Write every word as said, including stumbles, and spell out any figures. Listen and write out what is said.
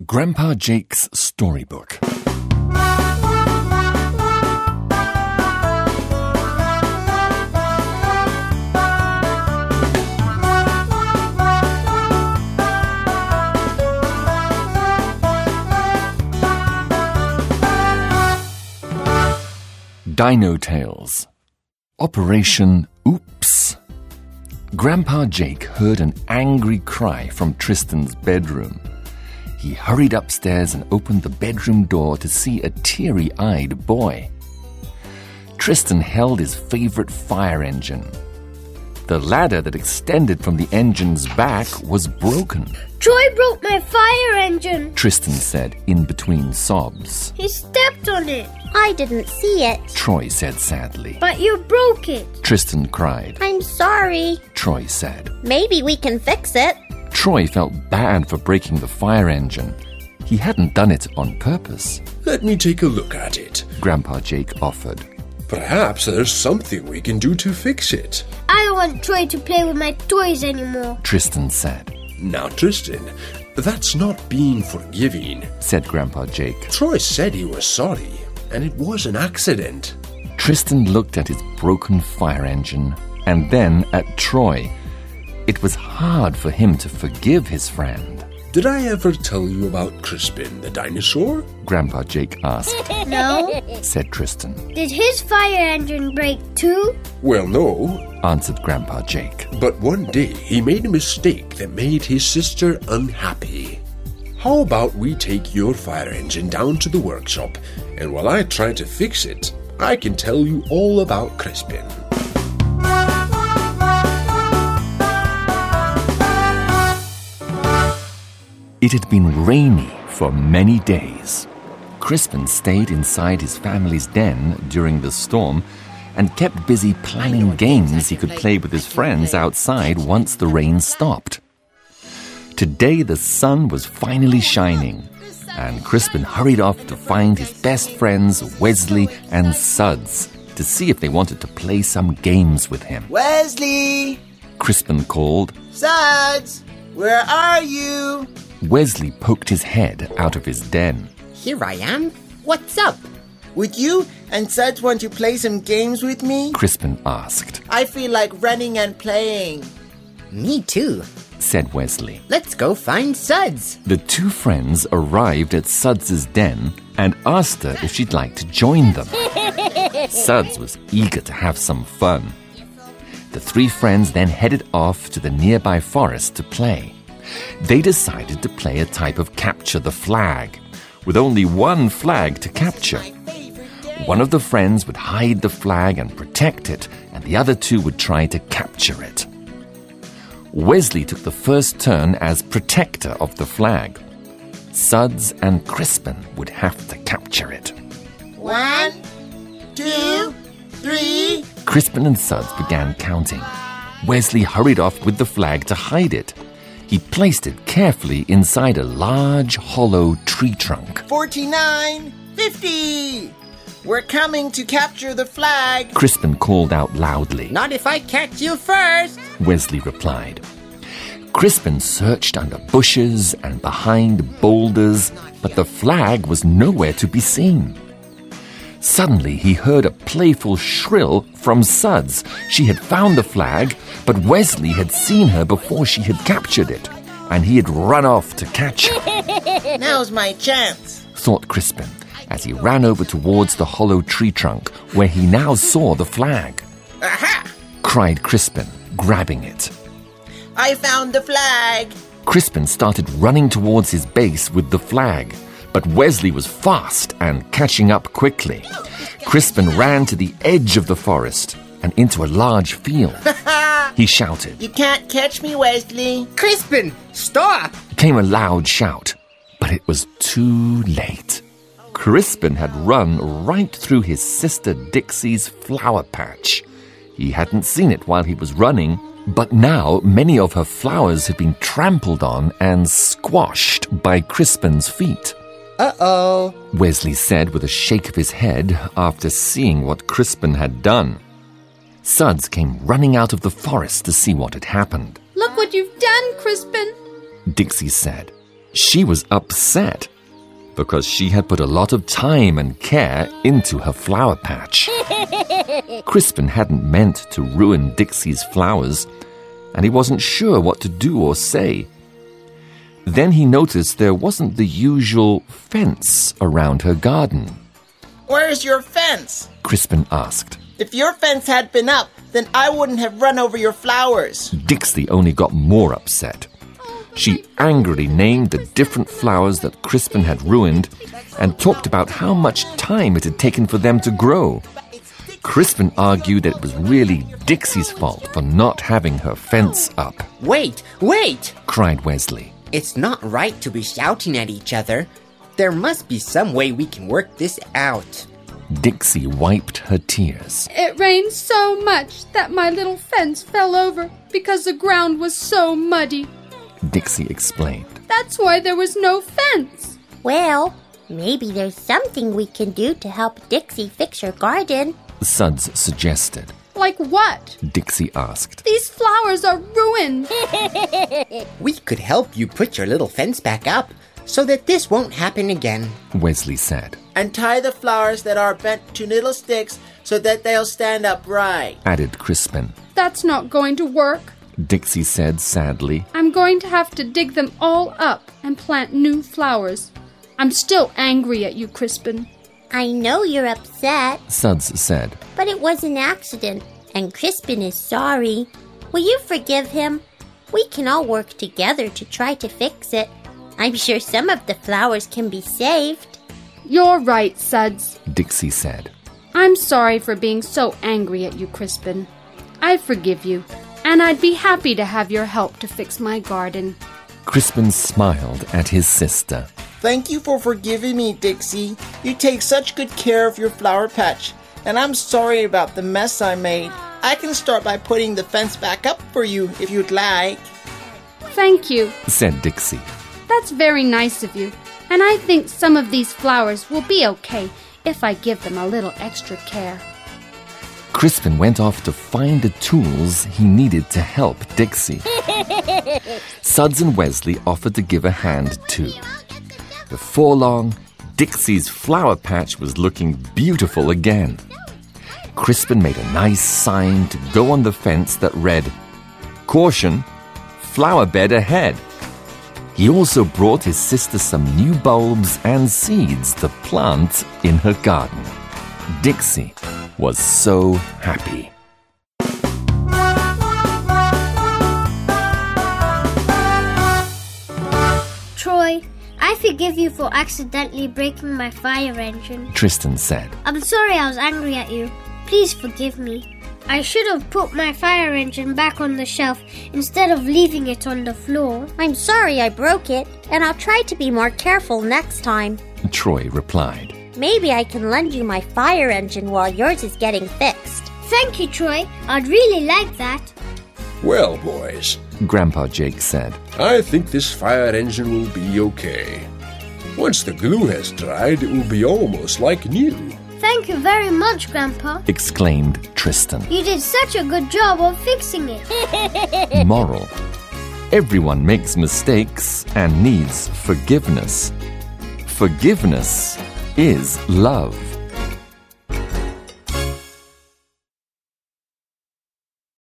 Grandpa Jake's Storybook. Dino Tales. Operation Oops. Grandpa Jake heard an angry cry from Tristan's bedroom. He hurried upstairs and opened the bedroom door to see a teary-eyed boy. Tristan held his favorite fire engine. The ladder that extended from the engine's back was broken. Troy broke my fire engine, Tristan said in between sobs. He stepped on it. I didn't see it. Troy said sadly. But you broke it. Tristan cried. I'm sorry. Troy said. Maybe we can fix it. Troy felt bad for breaking the fire engine. He hadn't done it on purpose. Let me take a look at it, Grandpa Jake offered. Perhaps there's something we can do to fix it. I don't want Troy to play with my toys anymore, Tristan said. Now, Tristan, that's not being forgiving, said Grandpa Jake. Troy said he was sorry, and it was an accident. Tristan looked at his broken fire engine and then at Troy. It was hard for him to forgive his friend. Did I ever tell you about Crispin the dinosaur? Grandpa Jake asked. No, said Tristan. Did his fire engine break too? Well, no, answered Grandpa Jake. But one day he made a mistake that made his sister unhappy. How about we take your fire engine down to the workshop, and while I try to fix it, I can tell you all about Crispin. It had been rainy for many days. Crispin stayed inside his family's den during the storm and kept busy planning games he could play with his friends outside once the rain stopped. Today the sun was finally shining, and Crispin hurried off to find his best friends Wesley and Suds to see if they wanted to play some games with him. Wesley! Crispin called. Suds! Where are you? Wesley poked his head out of his den. Here I am. What's up? Would you and Suds want to play some games with me? Crispin asked. I feel like running and playing. Me too, said Wesley. Let's go find Suds. The two friends arrived at Suds's den and asked her if she'd like to join them. Suds was eager to have some fun. The three friends then headed off to the nearby forest to play. They decided to play a type of capture the flag, with only one flag to capture. One of the friends would hide the flag and protect it, and the other two would try to capture it. Wesley took the first turn as protector of the flag. Suds and Crispin would have to capture it. One, two, three. Crispin and Suds began counting. Wesley hurried off with the flag to hide it. He placed it carefully inside a large, hollow tree trunk. Forty-nine, fifty! We're coming to capture the flag. Crispin called out loudly. Not if I catch you first, Wesley replied. Crispin searched under bushes and behind boulders, but the flag was nowhere to be seen. Suddenly, he heard a playful shrill from Suds. She had found the flag, but Wesley had seen her before she had captured it, and he had run off to catch her. Now's my chance, thought Crispin, as he ran over towards the hollow tree trunk, where he now saw the flag. Aha! Cried Crispin, grabbing it. I found the flag. Crispin started running towards his base with the flag, but Wesley was fast and catching up quickly. Crispin ran to the edge of the forest and into a large field. He shouted. You can't catch me, Wesley. Crispin, stop! Came a loud shout, but it was too late. Crispin had run right through his sister Dixie's flower patch. He hadn't seen it while he was running, but now many of her flowers had been trampled on and squashed by Crispin's feet. Uh-oh, Wesley said with a shake of his head after seeing what Crispin had done. Suds came running out of the forest to see what had happened. Look what you've done, Crispin, Dixie said. She was upset because she had put a lot of time and care into her flower patch. Crispin hadn't meant to ruin Dixie's flowers, and he wasn't sure what to do or say. Then he noticed there wasn't the usual fence around her garden. Where's your fence? Crispin asked. If your fence had been up, then I wouldn't have run over your flowers. Dixie only got more upset. She angrily named the different flowers that Crispin had ruined and talked about how much time it had taken for them to grow. Crispin argued that it was really Dixie's fault for not having her fence up. Wait, wait! Cried Wesley. It's not right to be shouting at each other. There must be some way we can work this out. Dixie wiped her tears. It rained so much that my little fence fell over because the ground was so muddy. Dixie explained. That's why there was no fence. Well, maybe there's something we can do to help Dixie fix her garden. Suds suggested. Like what? Dixie asked. These flowers are ruined. We could help you put your little fence back up so that this won't happen again. Wesley said. And tie the flowers that are bent to little sticks so that they'll stand upright. Added Crispin. That's not going to work. Dixie said sadly. I'm going to have to dig them all up and plant new flowers. I'm still angry at you, Crispin. I know you're upset, Suds said. but it was an accident, and Crispin is sorry. Will you forgive him? We can all work together to try to fix it. I'm sure some of the flowers can be saved. You're right, Suds. Dixie said. I'm sorry for being so angry at you, Crispin. I forgive you, and I'd be happy to have your help to fix my garden. Crispin smiled at his sister. Thank you for forgiving me, Dixie. You take such good care of your flower patch, and I'm sorry about the mess I made. I can start by putting the fence back up for you if you'd like. Thank you. Said Dixie. That's very nice of you, and I think some of these flowers will be okay if I give them a little extra care. Crispin went off to find the tools he needed to help Dixie. Suds and Wesley offered to give a hand too. Before long, Dixie's flower patch was looking beautiful again. Crispin made a nice sign to go on the fence that read, "Caution, flower bed ahead." He also brought his sister some new bulbs and seeds to plant in her garden. Dixie was so happy. Troy, I forgive you for accidentally breaking my fire engine. Tristan said. I'm sorry I was angry at you. Please forgive me. I should have put my fire engine back on the shelf instead of leaving it on the floor. I'm sorry I broke it, and I'll try to be more careful next time. Troy replied. Maybe I can lend you my fire engine while yours is getting fixed. Thank you, Troy. I'd really like that. Well, boys, Grandpa Jake said. I think this fire engine will be okay. Once the glue has dried, it will be almost like new. Thank you very much, Grandpa. Exclaimed Tristan. You did such a good job of fixing it. Moral. Everyone makes mistakes and needs forgiveness. Forgiveness is love.